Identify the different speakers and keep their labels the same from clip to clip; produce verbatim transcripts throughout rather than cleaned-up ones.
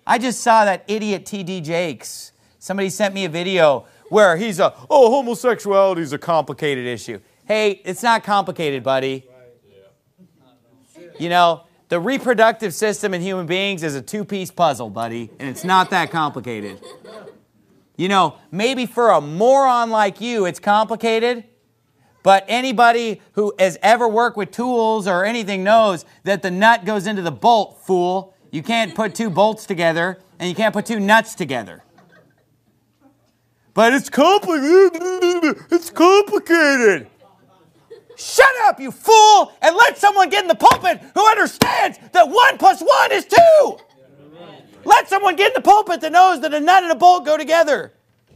Speaker 1: I just saw that idiot T D Jakes. Somebody sent me a video where he's a, oh, homosexuality is a complicated issue. Hey, it's not complicated, buddy. You know, the reproductive system in human beings is a two-piece puzzle, buddy, and it's not that complicated. You know, maybe for a moron like you, it's complicated, but anybody who has ever worked with tools or anything knows that the nut goes into the bolt, fool. You can't put two bolts together, and you can't put two nuts together. But it's complicated. It's complicated. Shut up, you fool, and let someone get in the pulpit who understands that one plus one is two. Let someone get in the pulpit that knows that a nut and a bolt go together.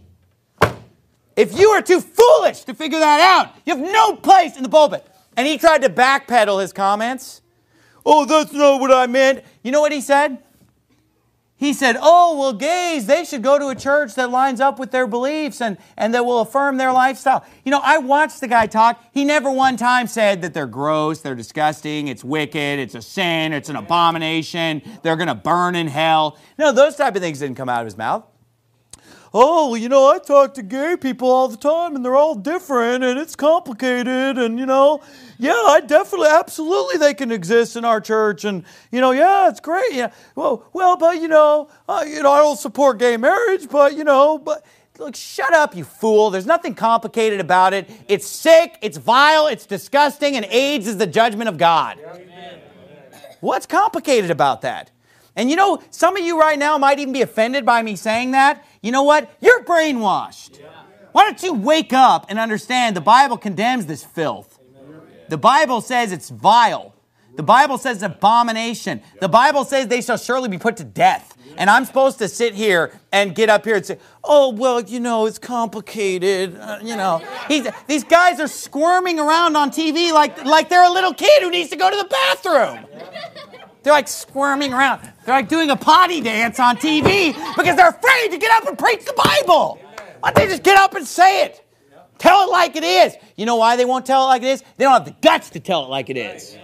Speaker 1: If you are too foolish to figure that out, you have no place in the pulpit. And he tried to backpedal his comments. Oh, that's not what I meant. You know what he said? He said, oh, well, gays, they should go to a church that lines up with their beliefs and, and that will affirm their lifestyle. You know, I watched the guy talk. He never one time said that they're gross, they're disgusting, it's wicked, it's a sin, it's an abomination, they're going to burn in hell. No, those type of things didn't come out of his mouth. Oh, well, you know, I talk to gay people all the time, and they're all different, and it's complicated, and, you know, yeah, I definitely, absolutely, they can exist in our church, and, you know, yeah, it's great, yeah, well, well, but, you know, uh, you know, I don't support gay marriage, but, you know, but, look, shut up, you fool, there's nothing complicated about it, it's sick, it's vile, it's disgusting, and AIDS is the judgment of God. Amen. What's complicated about that? And you know, some of you right now might even be offended by me saying that. You know what? You're brainwashed. Yeah. Why don't you wake up and understand the Bible condemns this filth. The Bible says it's vile. The Bible says it's abomination. The Bible says they shall surely be put to death. And I'm supposed to sit here and get up here and say, oh, well, you know, it's complicated. Uh, you know, He's, these guys are squirming around on T V like, like they're a little kid who needs to go to the bathroom. They're like squirming around. They're like doing a potty dance on T V because they're afraid to get up and preach the Bible. Why don't they just get up and say it? Tell it like it is. You know why they won't tell it like it is? They don't have the guts to tell it like it is.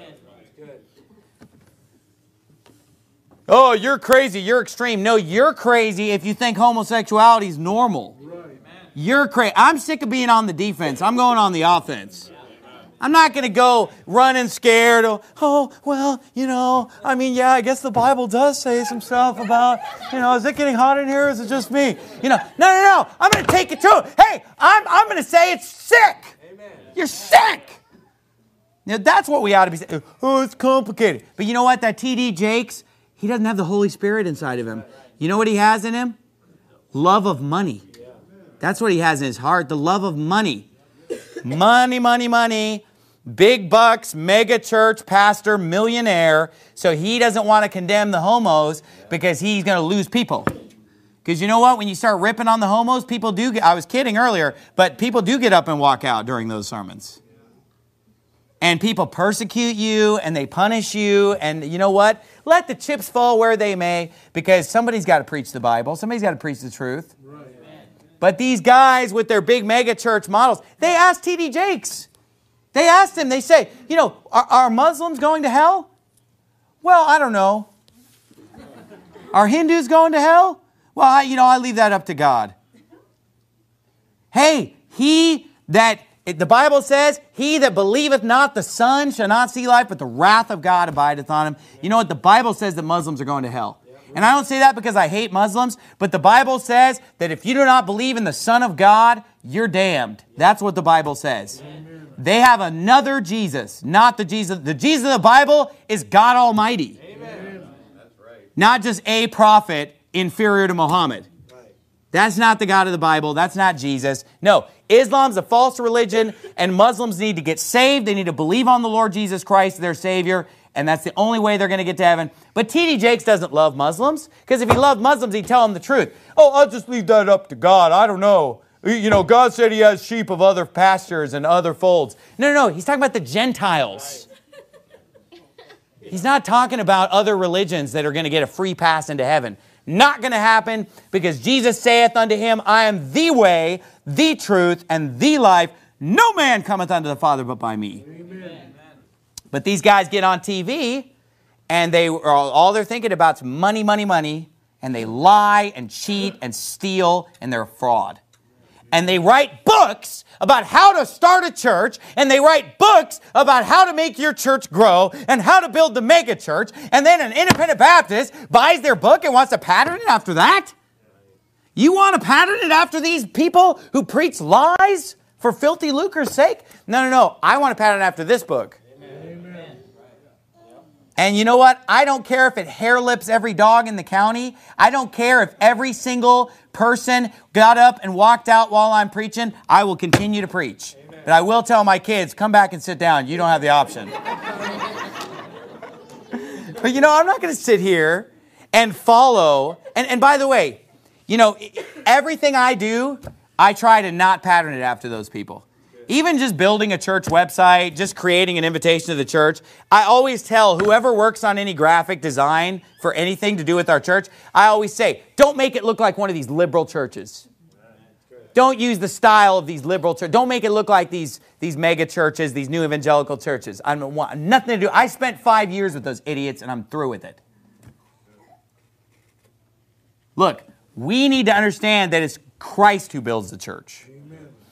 Speaker 1: Oh, you're crazy. You're extreme. No, you're crazy if you think homosexuality is normal. You're crazy. I'm sick of being on the defense. I'm going on the offense. I'm not going to go running scared. Oh, oh, well, you know, I mean, yeah, I guess the Bible does say some stuff about, you know, is it getting hot in here or is it just me? You know, no, no, no. I'm going to take it to it. Hey, I'm, I'm going to say it's sick. Amen. You're sick. Now, that's what we ought to be saying. Oh, it's complicated. But you know what? That T D Jakes, he doesn't have the Holy Spirit inside of him. You know what he has in him? Love of money. That's what he has in his heart, the love of money. Money, money, money. Big bucks, mega church, pastor, millionaire. So he doesn't want to condemn the homos because he's going to lose people. Because you know what? When you start ripping on the homos, people do get, I was kidding earlier, but people do get up and walk out during those sermons. And people persecute you and they punish you. And you know what? Let the chips fall where they may, because somebody's got to preach the Bible. Somebody's got to preach the truth. Right. But these guys with their big mega church models, they asked T D Jakes. They asked him, they say, you know, are, are Muslims going to hell? Well, I don't know. Are Hindus going to hell? Well, I, you know, I leave that up to God. Hey, he that, the Bible says, he that believeth not the Son shall not see life, but the wrath of God abideth on him. You know what? The Bible says that Muslims are going to hell. And I don't say that because I hate Muslims, but the Bible says that if you do not believe in the Son of God, you're damned. That's what the Bible says. Amen. They have another Jesus, not the Jesus. The Jesus of the Bible is God Almighty. Amen. That's right. Not just a prophet inferior to Muhammad. Right. That's not the God of the Bible. That's not Jesus. No, Islam's a false religion, and Muslims need to get saved. They need to believe on the Lord Jesus Christ, their Savior, and that's the only way they're going to get to heaven. But T D Jakes doesn't love Muslims, because if he loved Muslims, he'd tell them the truth. Oh, I'll just leave that up to God. I don't know. You know, God said he has sheep of other pastures and other folds. No, no, no. He's talking about the Gentiles. He's not talking about other religions that are going to get a free pass into heaven. Not going to happen, because Jesus saith unto him, I am the way, the truth, and the life. No man cometh unto the Father but by me. Amen. But these guys get on T V, and they are all they're thinking about is money, money, money, and they lie and cheat and steal, and they're a fraud. And they write books about how to start a church, and they write books about how to make your church grow and how to build the mega church, and then an independent Baptist buys their book and wants to pattern it after that? You want to pattern it after these people who preach lies for filthy lucre's sake? No, no, no. I want to pattern it after this book. Amen. And you know what? I don't care if it hair lips every dog in the county. I don't care if every single person got up and walked out while I'm preaching. I will continue to preach. Amen. But I will tell my kids, come back and sit down. You don't have the option. But you know, I'm not going to sit here and follow. And, and by the way, you know, everything I do, I try to not pattern it after those people. Even just building a church website, just creating an invitation to the church, I always tell whoever works on any graphic design for anything to do with our church, I always say, don't make it look like one of these liberal churches. Don't use the style of these liberal churches. Don't make it look like these, these mega churches, these new evangelical churches. I don't want nothing to do. I spent five years with those idiots, and I'm through with it. Look, we need to understand that it's Christ who builds the church.